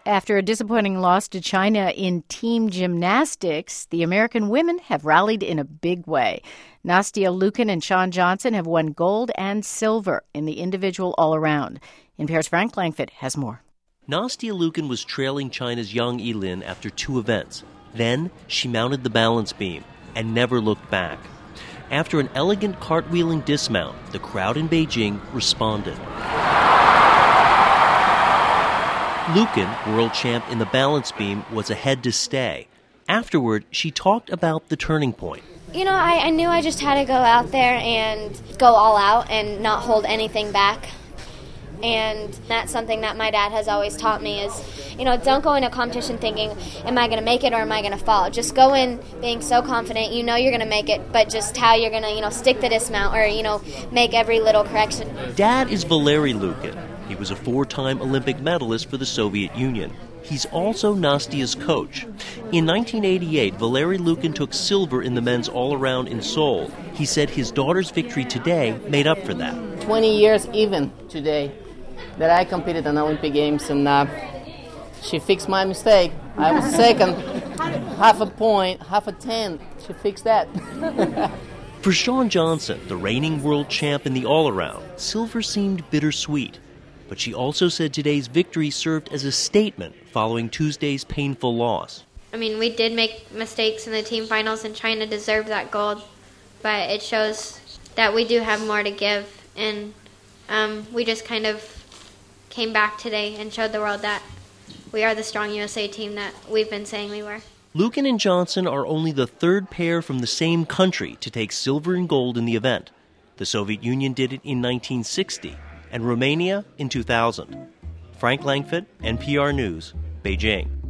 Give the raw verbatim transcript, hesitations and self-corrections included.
After a disappointing loss to China in team gymnastics, the American women have rallied in a big way. Nastia Liukin and Shawn Johnson have won gold and silver in the individual all-around. N P R's Frank Langfitt has more. Nastia Liukin was trailing China's Yang Yilin after two events. Then she mounted the balance beam and never looked back. After an elegant cartwheeling dismount, the crowd in Beijing responded. Liukin, world champ in the balance beam, was ahead to stay. Afterward, she talked about the turning point. You know, I, I knew I just had to go out there and go all out and not hold anything back. And that's something that my dad has always taught me is, you know, don't go into competition thinking, am I going to make it or am I going to fall? Just go in being so confident, you know you're going to make it, but just how you're going to, you know, stick the dismount or, you know, make every little correction. Dad is Valery Liukin. He was a four-time Olympic medalist for the Soviet Union. He's also Nastia's coach. In nineteen eighty-eight, Valery Liukin took silver in the men's all-around in Seoul. He said his daughter's victory today made up for that. twenty years even today that I competed in Olympic Games, and uh, she fixed my mistake. I was second, half a point, half a tenth. She fixed that. For Shawn Johnson, the reigning world champ in the all-around, silver seemed bittersweet. But she also said today's victory served as a statement following Tuesday's painful loss. I mean, we did make mistakes in the team finals, and China deserved that gold. But it shows that we do have more to give, and um, we just kind of came back today and showed the world that we are the strong U S A team that we've been saying we were. Liukin and Johnson are only the third pair from the same country to take silver and gold in the event. The Soviet Union did it in nineteen sixty. And Romania in two thousand. Frank Langfitt, N P R News, Beijing.